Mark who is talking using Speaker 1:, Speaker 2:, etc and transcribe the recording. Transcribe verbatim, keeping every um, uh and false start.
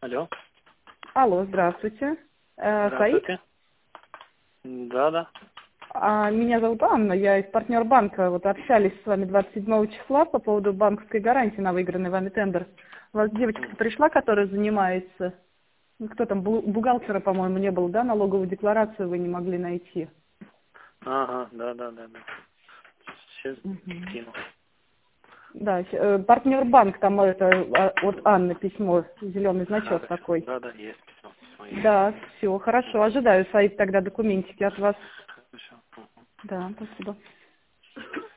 Speaker 1: Алло.
Speaker 2: Алло, здравствуйте. Э, Саид?
Speaker 1: Здравствуйте. Да, да.
Speaker 2: А, меня зовут Анна, я из партнер банка. Вот общались с вами двадцать седьмого числа по поводу банковской гарантии на выигранный вами тендер. У вас девочка пришла, которая занимается, ну, кто там, бу- бухгалтера, по-моему, не было, да, налоговую декларацию вы не могли найти.
Speaker 1: Ага, да, да, да, да. Сейчас
Speaker 2: Мгм.
Speaker 1: кину.
Speaker 2: Да, щ- э, партнер банк, там это а, от Анны письмо, зеленый значок
Speaker 1: Хорошо.
Speaker 2: такой.
Speaker 1: Да, да, есть письмо. письмо есть.
Speaker 2: Да, все, хорошо, ожидаю, Саид, тогда документики от вас.
Speaker 1: Хорошо.
Speaker 2: Да, спасибо.